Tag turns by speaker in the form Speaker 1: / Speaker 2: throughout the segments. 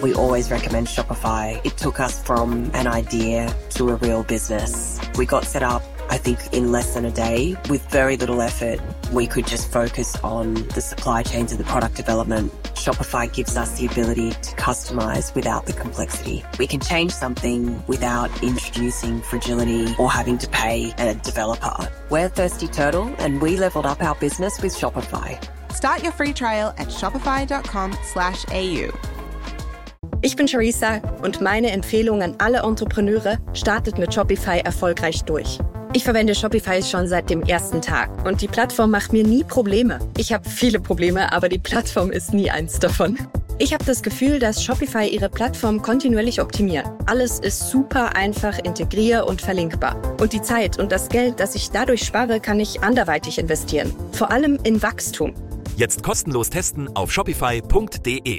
Speaker 1: we always recommend Shopify. It took us from an idea to a real business. We got set up, I think, in less than a day. With very little effort, we could just focus on the supply chains and the product development. Shopify gives us the ability to customize without the complexity. We can change something without introducing fragility or having to pay a developer. We're Thirsty Turtle, and we leveled up our business with Shopify.
Speaker 2: Start your free trial at shopify.com/au.
Speaker 3: Ich bin Charissa und meine Empfehlung an alle Entrepreneure: startet mit Shopify erfolgreich durch. Ich verwende Shopify schon seit dem ersten Tag und die Plattform macht mir nie Probleme. Ich habe viele Probleme, aber die Plattform ist nie eins davon. Ich habe das Gefühl, dass Shopify ihre Plattform kontinuierlich optimiert. Alles ist super einfach, integrier- und verlinkbar. Und die Zeit und das Geld, das ich dadurch spare, kann ich anderweitig investieren. Vor allem in Wachstum.
Speaker 4: Jetzt kostenlos testen auf shopify.de.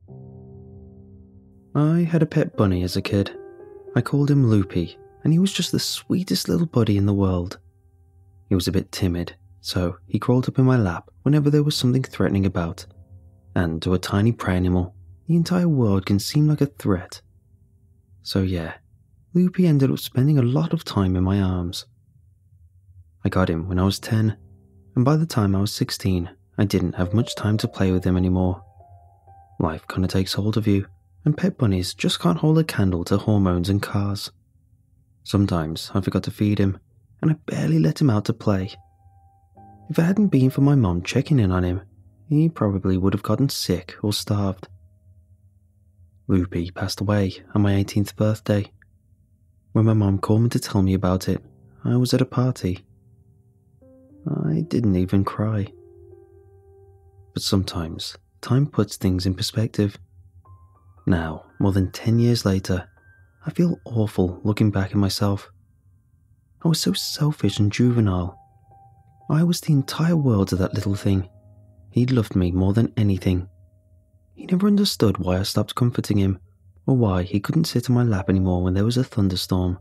Speaker 5: I had a pet bunny as a kid. I called him Loopy, and he was just the sweetest little buddy in the world. He was a bit timid, so he crawled up in my lap whenever there was something threatening about. And to a tiny prey animal, the entire world can seem like a threat. So yeah, Loopy ended up spending a lot of time in my arms. I got him when I was 10, and by the time I was 16, I didn't have much time to play with him anymore. Life kinda takes hold of you, and pet bunnies just can't hold a candle to hormones and cars. Sometimes I forgot to feed him, and I barely let him out to play. If it hadn't been for my mom checking in on him, he probably would have gotten sick or starved. Loopy passed away on my 18th birthday. When my mom called me to tell me about it, I was at a party. I didn't even cry. But sometimes, time puts things in perspective. Now, more than 10 years later, I feel awful looking back at myself. I was so selfish and juvenile. I was the entire world to that little thing. He loved me more than anything. He never understood why I stopped comforting him, or why he couldn't sit on my lap anymore when there was a thunderstorm.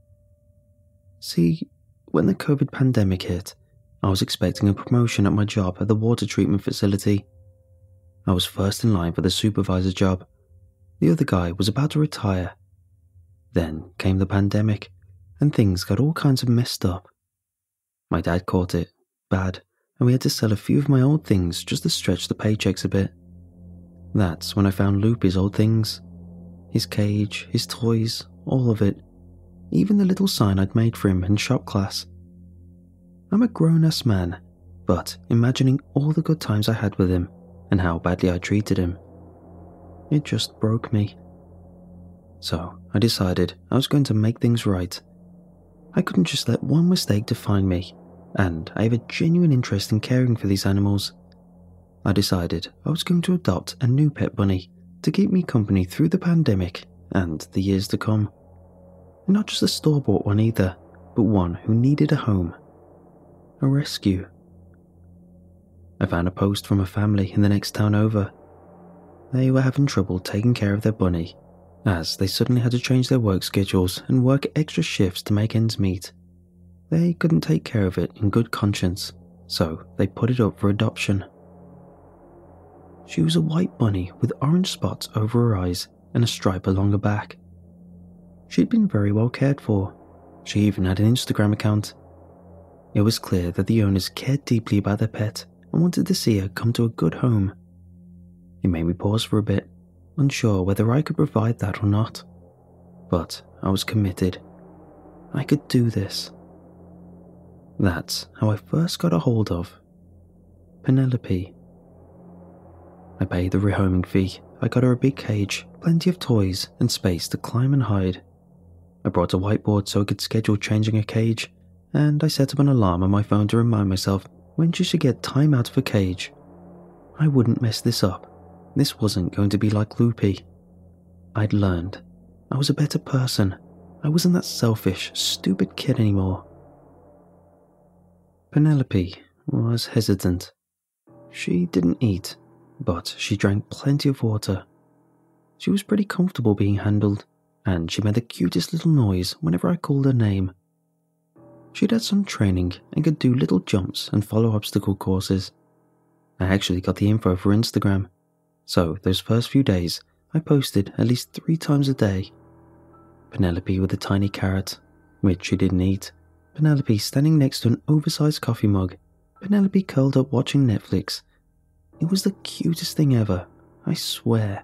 Speaker 5: See, when the COVID pandemic hit, I was expecting a promotion at my job at the water treatment facility. I was first in line for the supervisor job. The other guy was about to retire. Then came the pandemic, and things got all kinds of messed up. My dad caught it bad, and we had to sell a few of my old things just to stretch the paychecks a bit. That's when I found Loopy's old things. His cage, his toys, all of it. Even the little sign I'd made for him in shop class. I'm a grown-ass man, but imagining all the good times I had with him and how badly I treated him, it just broke me. So I decided I was going to make things right. I couldn't just let one mistake define me, and I have a genuine interest in caring for these animals. I decided I was going to adopt a new pet bunny to keep me company through the pandemic and the years to come. And not just a store-bought one either, but one who needed a home. A rescue. I found a post from a family in the next town over. They were having trouble taking care of their bunny, as they suddenly had to change their work schedules and work extra shifts to make ends meet. They couldn't take care of it in good conscience, so they put it up for adoption. She was a white bunny with orange spots over her eyes and a stripe along her back. She'd been very well cared for. She even had an Instagram account. It was clear that the owners cared deeply about their pet and wanted to see her come to a good home. It made me pause for a bit, unsure whether I could provide that or not. But I was committed. I could do this. That's how I first got a hold of Penelope. I paid the rehoming fee. I got her a big cage, plenty of toys, and space to climb and hide. I brought a whiteboard so I could schedule changing her cage, and I set up an alarm on my phone to remind myself when she should get time out of her cage. I wouldn't mess this up. This wasn't going to be like Loopy. I'd learned. I was a better person. I wasn't that selfish, stupid kid anymore. Penelope was hesitant. She didn't eat, but she drank plenty of water. She was pretty comfortable being handled, and she made the cutest little noise whenever I called her name. She'd had some training and could do little jumps and follow obstacle courses. I actually got the info for Instagram, so those first few days I posted at least 3 times a day. Penelope with a tiny carrot, which she didn't eat. Penelope standing next to an oversized coffee mug. Penelope curled up watching Netflix. It was the cutest thing ever, I swear.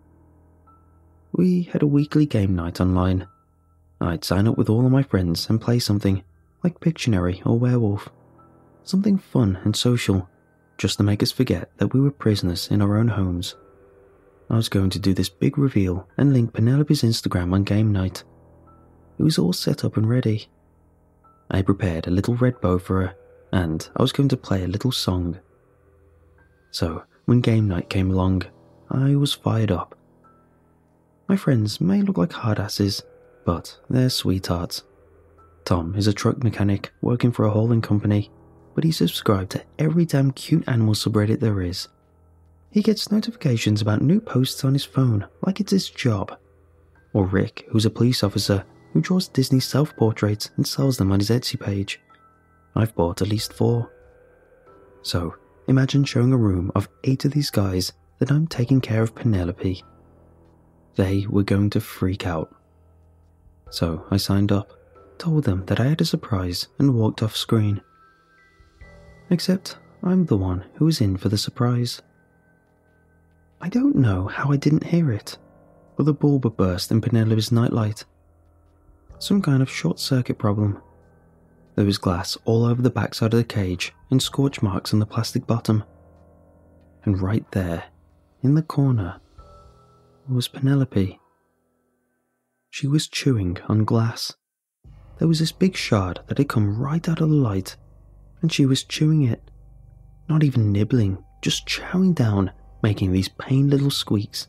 Speaker 5: We had a weekly game night online. I'd sign up with all of my friends and play something, like Pictionary or Werewolf. Something fun and social, just to make us forget that we were prisoners in our own homes. I was going to do this big reveal and link Penelope's Instagram on game night. It was all set up and ready. I prepared a little red bow for her, and I was going to play a little song. So, when game night came along, I was fired up. My friends may look like hardasses, but they're sweethearts. Tom is a truck mechanic working for a hauling company, but he's subscribed to every damn cute animal subreddit there is. He gets notifications about new posts on his phone like it's his job. Or Rick, who's a police officer who draws Disney self-portraits and sells them on his Etsy page. I've bought at least 4. So, imagine showing a room of 8 of these guys that I'm taking care of Penelope. They were going to freak out. So I signed up, told them that I had a surprise, and walked off screen. Except I'm the one who was in for the surprise. I don't know how I didn't hear it, or the bulb would burst in Penelope's nightlight. Some kind of short-circuit problem. There was glass all over the backside of the cage and scorch marks on the plastic bottom. And right there, in the corner, was Penelope. She was chewing on glass. There was this big shard that had come right out of the light, and she was chewing it. Not even nibbling, just chowing down, making these pained little squeaks.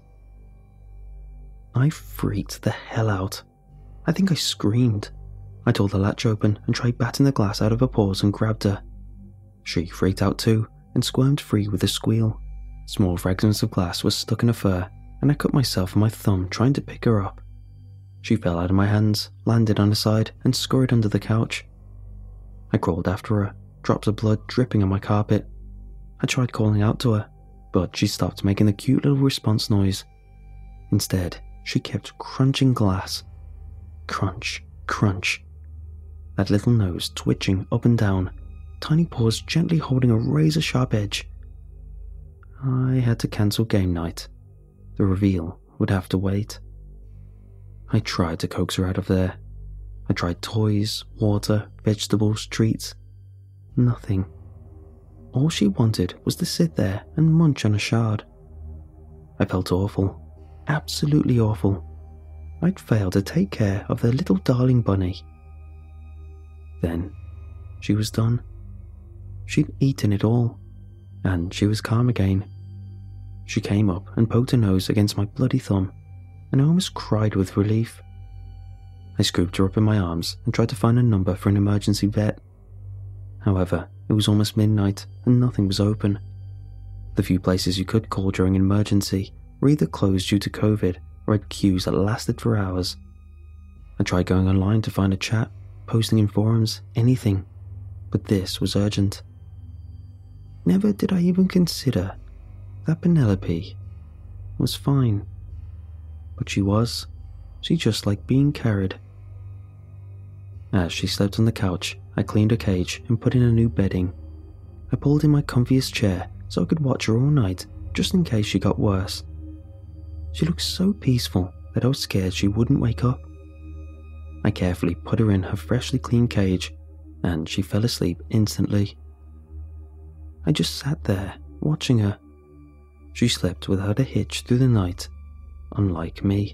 Speaker 5: I freaked the hell out. I think I screamed. I tore the latch open and tried batting the glass out of her paws and grabbed her. She freaked out too and squirmed free with a squeal. Small fragments of glass were stuck in her fur, and I cut myself on my thumb trying to pick her up. She fell out of my hands, landed on her side, and scurried under the couch. I crawled after her, drops of blood dripping on my carpet. I tried calling out to her, but she stopped making the cute little response noise. Instead, she kept crunching glass. Crunch, crunch. That little nose twitching up and down, tiny paws gently holding a razor-sharp edge. I had to cancel game night. The reveal would have to wait. I tried to coax her out of there. I tried toys, water, vegetables, treats. Nothing. All she wanted was to sit there and munch on a shard. I felt awful. Absolutely awful. I'd failed to take care of their little darling bunny. Then, she was done. She'd eaten it all, and she was calm again. She came up and poked her nose against my bloody thumb, and I almost cried with relief. I scooped her up in my arms and tried to find a number for an emergency vet. However, it was almost midnight and nothing was open. The few places you could call during an emergency were either closed due to COVID or had queues that lasted for hours. I tried going online to find a chat, posting in forums, anything, but this was urgent. Never did I even consider that Penelope was fine. But she was. She just liked being carried. As she slept on the couch, I cleaned her cage and put in a new bedding. I pulled in my comfiest chair so I could watch her all night, just in case she got worse. She looked so peaceful that I was scared she wouldn't wake up. I carefully put her in her freshly cleaned cage, and she fell asleep instantly. I just sat there, watching her. She slept without a hitch through the night, unlike me.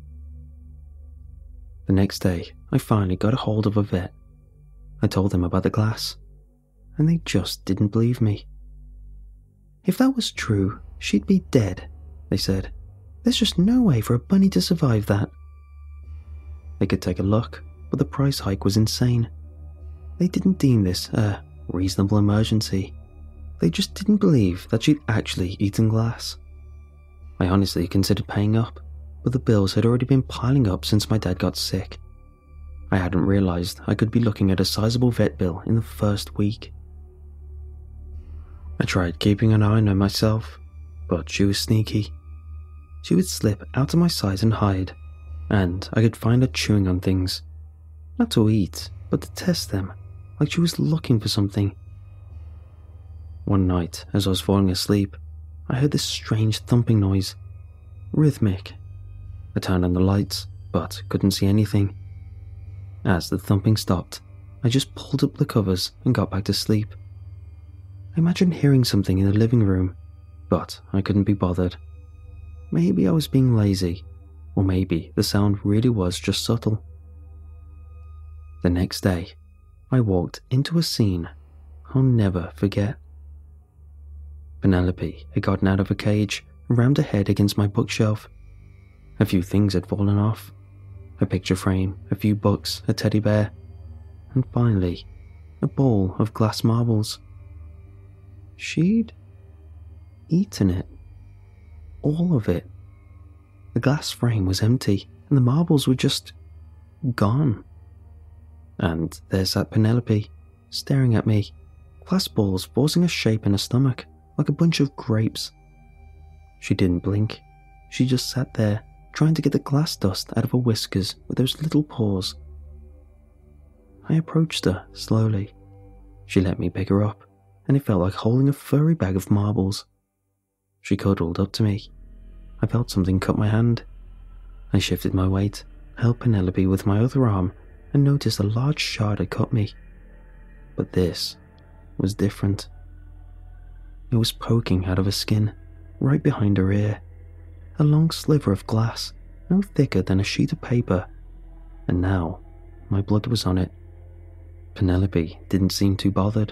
Speaker 5: The next day, I finally got a hold of a vet. I told them about the glass, and they just didn't believe me. If that was true, she'd be dead, they said. There's just no way for a bunny to survive that. They could take a look, but the price hike was insane. They didn't deem this a reasonable emergency. They just didn't believe that she'd actually eaten glass. I honestly considered paying up, but the bills had already been piling up since my dad got sick. I hadn't realized I could be looking at a sizable vet bill in the first week. I tried keeping an eye on her myself, but she was sneaky. she would slip out of my sight and hide, and I could find her chewing on things. Not to eat, but to test them, like she was looking for something. One night, as I was falling asleep, I heard this strange thumping noise. Rhythmic. I turned on the lights, but couldn't see anything. As the thumping stopped, I just pulled up the covers and got back to sleep. I imagined hearing something in the living room, but I couldn't be bothered. Maybe I was being lazy, or maybe the sound really was just subtle. The next day, I walked into a scene I'll never forget. Penelope had gotten out of a cage and rammed her head against my bookshelf. A few things had fallen off. A picture frame, a few books, a teddy bear, and finally, a bowl of glass marbles. She'd eaten it. All of it. The glass frame was empty, and the marbles were just gone. And there sat Penelope, staring at me, glass balls forcing a shape in her stomach, like a bunch of grapes. She didn't blink. She just sat there, trying to get the glass dust out of her whiskers with those little paws. I approached her slowly. She let me pick her up, and it felt like holding a furry bag of marbles. She cuddled up to me. I felt something cut my hand. I shifted my weight, held Penelope with my other arm, and noticed a large shard had cut me. But this was different. It was poking out of her skin, right behind her ear. A long sliver of glass, no thicker than a sheet of paper, and now my blood was on it. Penelope didn't seem too bothered.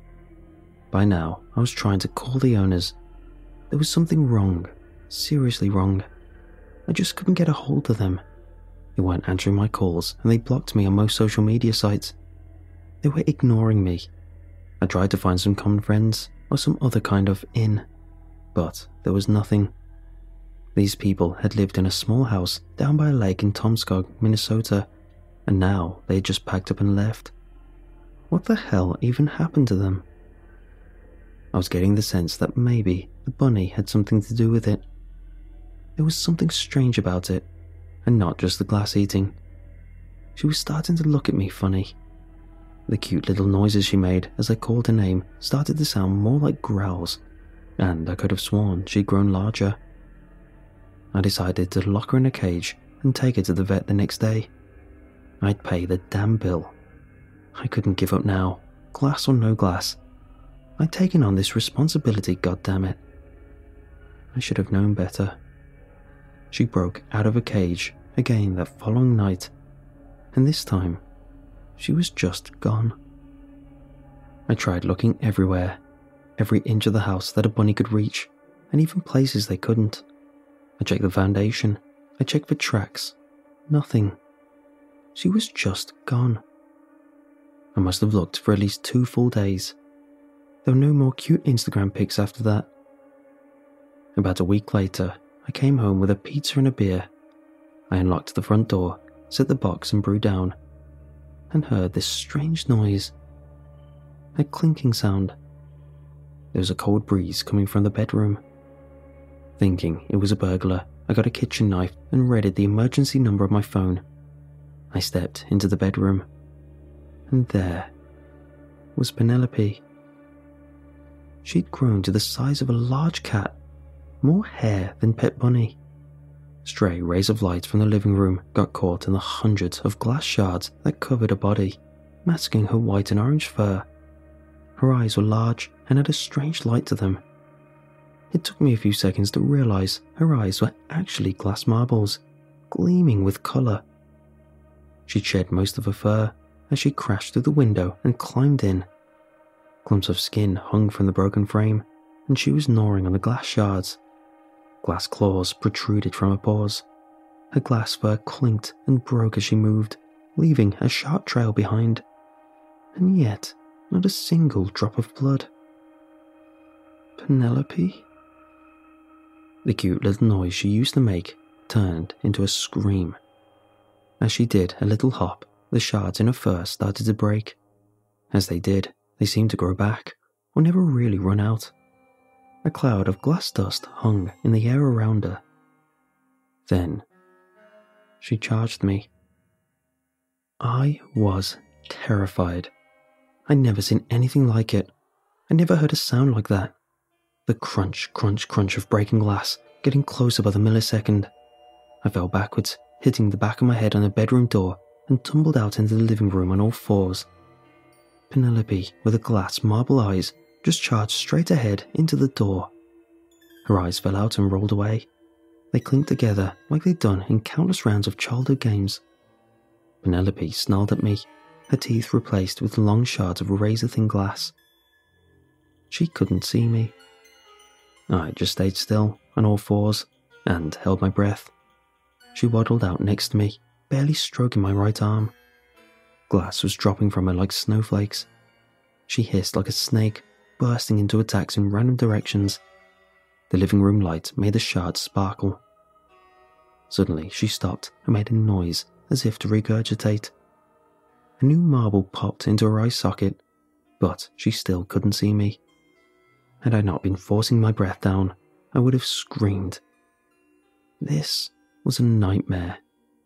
Speaker 5: By now, I was trying to call the owners. There was something wrong, seriously wrong. I just couldn't get a hold of them. They weren't answering my calls, and they blocked me on most social media sites. They were ignoring me. I tried to find some common friends, or some other kind of in, but there was nothing. These people had lived in a small house down by a lake in Tomskog, Minnesota, and now they had just packed up and left. What the hell even happened to them? I was getting the sense that maybe the bunny had something to do with it. There was something strange about it, and not just the glass eating. She was starting to look at me funny. The cute little noises she made as I called her name started to sound more like growls, and I could have sworn she'd grown larger. I decided to lock her in a cage and take her to the vet the next day. I'd pay the damn bill. I couldn't give up now, glass or no glass. I'd taken on this responsibility, goddammit. I should have known better. She broke out of a cage again that following night, and this time, she was just gone. I tried looking everywhere, every inch of the house that a bunny could reach, and even places they couldn't. I checked the foundation, I checked for tracks. Nothing. She was just gone. I must have looked for at least 2 full days. There were no more cute Instagram pics after that. About a week later, I came home with a pizza and a beer. I unlocked the front door, set the box and brewed down, and heard this strange noise. A clinking sound. There was a cold breeze coming from the bedroom. Thinking it was a burglar, I got a kitchen knife and readied the emergency number on my phone. I stepped into the bedroom, and there was Penelope. She'd grown to the size of a large cat, more hair than Pet Bunny. Stray rays of light from the living room got caught in the hundreds of glass shards that covered her body, masking her white and orange fur. Her eyes were large and had a strange light to them. It took me a few seconds to realize her eyes were actually glass marbles, gleaming with color. She'd shed most of her fur as she crashed through the window and climbed in. Clumps of skin hung from the broken frame, and she was gnawing on the glass shards. Glass claws protruded from her paws. Her glass fur clinked and broke as she moved, leaving a sharp trail behind. And yet, not a single drop of blood. Penelope? The cute little noise she used to make turned into a scream. As she did a little hop, the shards in her fur started to break. As they did, they seemed to grow back, or never really run out. A cloud of glass dust hung in the air around her. Then, she charged me. I was terrified. I'd never seen anything like it. I never heard a sound like that. The crunch, crunch, crunch of breaking glass, getting closer by the millisecond. I fell backwards, hitting the back of my head on the bedroom door, and tumbled out into the living room on all fours. Penelope, with her glass marble eyes, just charged straight ahead into the door. Her eyes fell out and rolled away. They clinked together like they'd done in countless rounds of childhood games. Penelope snarled at me, her teeth replaced with long shards of razor-thin glass. She couldn't see me. I just stayed still, on all fours, and held my breath. She waddled out next to me, barely stroking my right arm. Glass was dropping from her like snowflakes. She hissed like a snake, bursting into attacks in random directions. The living room light made the shards sparkle. Suddenly, she stopped and made a noise as if to regurgitate. A new marble popped into her eye socket, but she still couldn't see me. Had I not been forcing my breath down, I would have screamed. This was a nightmare.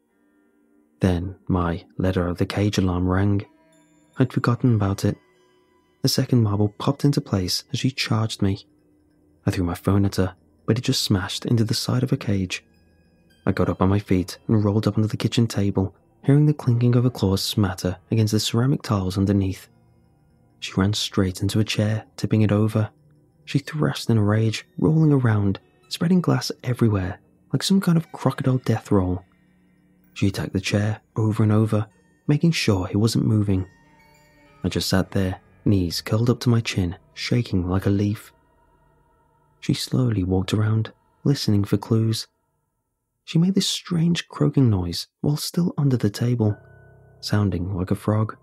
Speaker 5: Then my let her out of the cage alarm rang. I'd forgotten about it. The second marble popped into place as she charged me. I threw my phone at her, but it just smashed into the side of her cage. I got up on my feet and rolled up onto the kitchen table, hearing the clinking of her claws smatter against the ceramic tiles underneath. She ran straight into a chair, tipping it over. She thrashed in a rage, rolling around, spreading glass everywhere, like some kind of crocodile death roll. She attacked the chair over and over, making sure it wasn't moving. I just sat there, knees curled up to my chin, shaking like a leaf. She slowly walked around, listening for clues. She made this strange croaking noise while still under the table, sounding like a frog.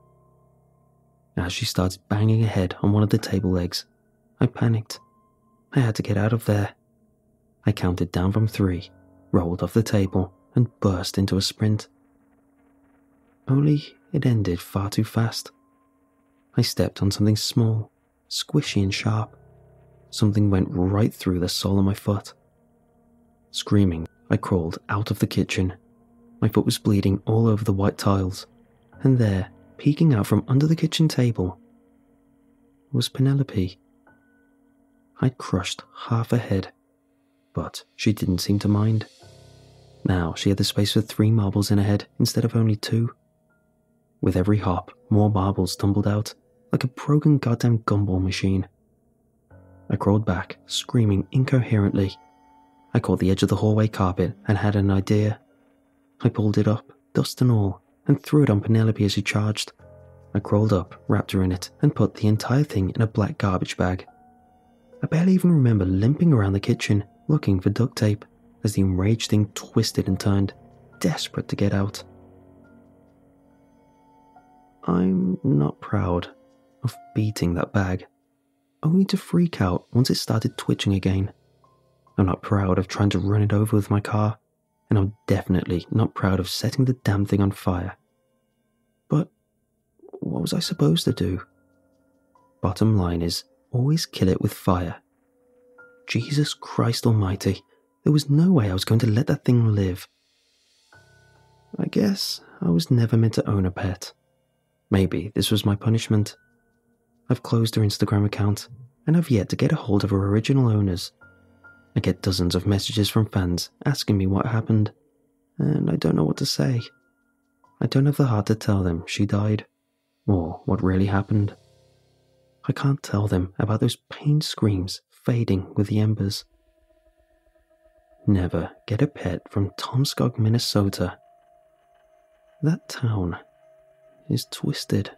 Speaker 5: As she started banging her head on one of the table legs, I panicked. I had to get out of there. I counted down from 3, rolled off the table, and burst into a sprint. Only it ended far too fast. I stepped on something small, squishy and sharp. Something went right through the sole of my foot. Screaming, I crawled out of the kitchen. My foot was bleeding all over the white tiles, and there, peeking out from under the kitchen table, was Penelope. I'd crushed half her head, but she didn't seem to mind. Now she had the space for 3 marbles in her head instead of only 2. With every hop, more marbles tumbled out, like a broken goddamn gumball machine. I crawled back, screaming incoherently. I caught the edge of the hallway carpet and had an idea. I pulled it up, dust and all, and threw it on Penelope as she charged. I crawled up, wrapped her in it, and put the entire thing in a black garbage bag. I barely even remember limping around the kitchen, looking for duct tape, as the enraged thing twisted and turned, desperate to get out. I'm not proud of beating that bag, only to freak out once it started twitching again. I'm not proud of trying to run it over with my car, and I'm definitely not proud of setting the damn thing on fire. But what was I supposed to do? Bottom line is, always kill it with fire. Jesus Christ almighty, there was no way I was going to let that thing live. I guess I was never meant to own a pet. Maybe this was my punishment. I've closed her Instagram account, and I've yet to get a hold of her original owners. I get dozens of messages from fans asking me what happened, and I don't know what to say. I don't have the heart to tell them she died, or what really happened. I can't tell them about those pained screams fading with the embers. Never get a pet from Tomskog, Minnesota. That town is twisted.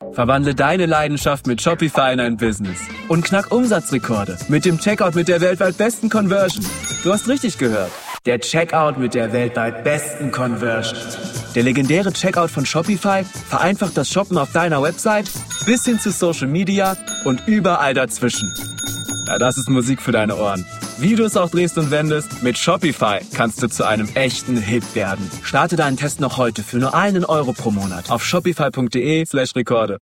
Speaker 6: Verwandle deine Leidenschaft mit Shopify in ein Business und knack Umsatzrekorde mit dem Checkout mit der weltweit besten Conversion. Du hast richtig gehört. Der Checkout mit der weltweit besten Conversion. Der legendäre Checkout von Shopify vereinfacht das Shoppen auf deiner Website bis hin zu Social Media und überall dazwischen. Ja, das ist Musik für deine Ohren. Wie du es auch drehst und wendest, mit Shopify kannst du zu einem echten Hit werden. Starte deinen Test noch heute für nur €1 pro Monat auf shopify.de/Rekorde.